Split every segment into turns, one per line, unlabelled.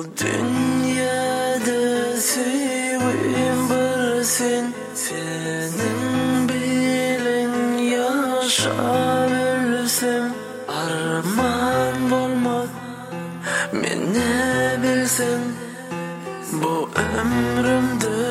dünyada sevim bir senin bilen yaşaversem arman bolmaz men ne bilsen bu ömrümde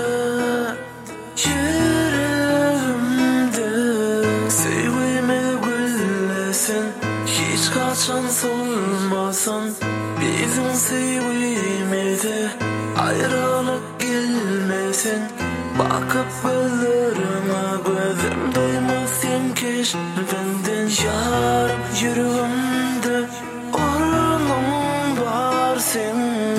yüreğimde sevime güllesen hiç kaçan solmasan bizim sevimede ayrılık gelmesin bakıp gözlerime gözüm doymasın keşfenden yarım yüreğimde ornum var sen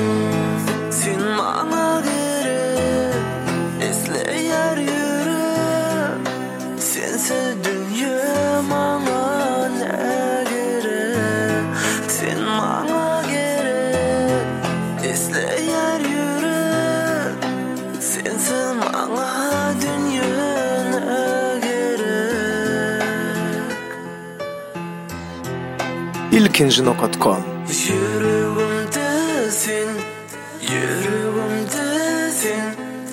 bana gerek esleyer yürü sense dünya bana ne gerek sen bana gerek esleyer yürü sense bana dünya ne gerek
ilkinci.com
Yüreğimdesin, yüreğimdesin,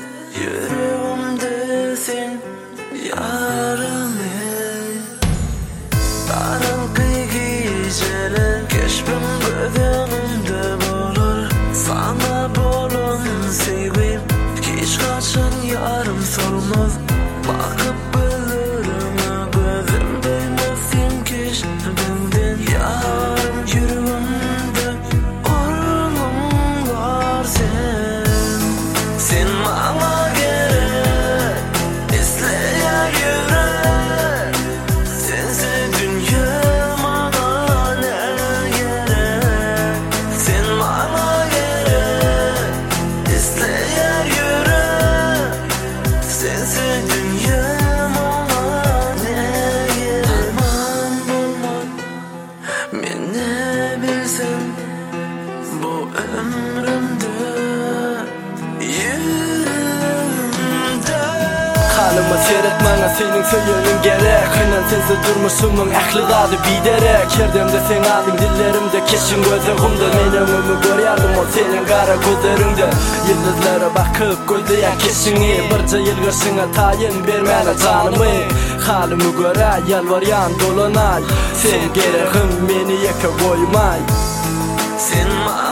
yüreğimdesin yarım ey karanlık geceler keşfim bedenimde bulur sana bolun sevgim hiç kaçan yarım solmaz bakıp gözlerime gözüm doymasın keşfimden yarım yüreğimde ornum var sen bana gerek esleyer yürek sense dünya bana ne gerek sen bana gerek esleyer yürek sense dünya bana ne gerek aman bulmaz men ne bilsem bu ömrümde yüreğimde
Halıma seyretmana senin söylenin gerek Kaynan sensiz durmuşumun ahligadı biderek Kerdemde sen aldın dillerimde keşin gözleğimde Men ömrümü görüyordum o senin kara gözlerinde Yıldızlara bakıp gözleyen keşini Birce yılgırsına tayin vermene canımı Halımı göre yalvaryan dolanay Sen gereğim beni yeke koymay
sen